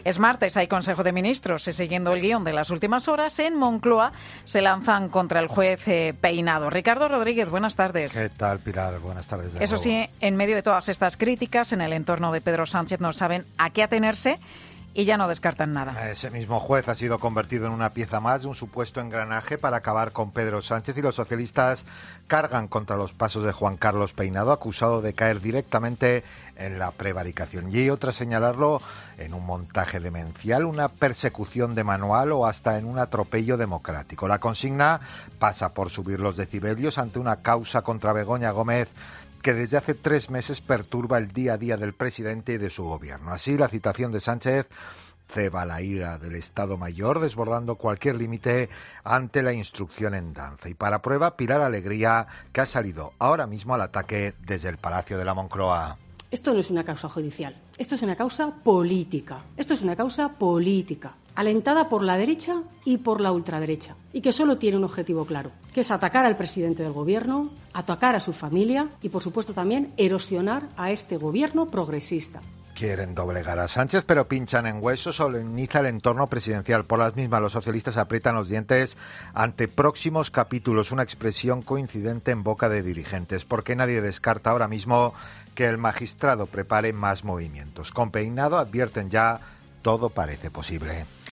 Es martes, hay Consejo de Ministros y siguiendo el guión de las últimas horas, en Moncloa se lanzan contra el juez Peinado. Ricardo Rodríguez, buenas tardes. ¿Qué tal, Pilar? Buenas tardes. Eso nuevo. Sí, en medio de todas estas críticas, en el entorno de Pedro Sánchez no saben a qué atenerse y ya no descartan nada. Ese mismo juez ha sido convertido en una pieza más de un supuesto engranaje para acabar con Pedro Sánchez, y los socialistas cargan contra los pasos de Juan Carlos Peinado, acusado de caer directamente en la prevaricación. Y otra señalarlo en un montaje demencial, una persecución de manual o hasta en un atropello democrático. La consigna pasa por subir los decibelios ante una causa contra Begoña Gómez que desde hace 3 meses perturba el día a día del presidente y de su gobierno. Así, la citación de Sánchez ceba la ira del Estado Mayor, desbordando cualquier límite ante la instrucción en danza. Y para prueba, Pilar Alegría, que ha salido ahora mismo al ataque desde el Palacio de la Moncloa. Esto no es una causa judicial, esto es una causa política. Esto es una causa política, alentada por la derecha y por la ultraderecha, y que solo tiene un objetivo claro, que es atacar al presidente del gobierno, atacar a su familia y, por supuesto, también erosionar a este gobierno progresista. Quieren doblegar a Sánchez, pero pinchan en hueso, solemniza el entorno presidencial. Por las mismas, los socialistas aprietan los dientes ante próximos capítulos, una expresión coincidente en boca de dirigentes, porque nadie descarta ahora mismo que el magistrado prepare más movimientos. Con Peinado, advierten ya, todo parece posible.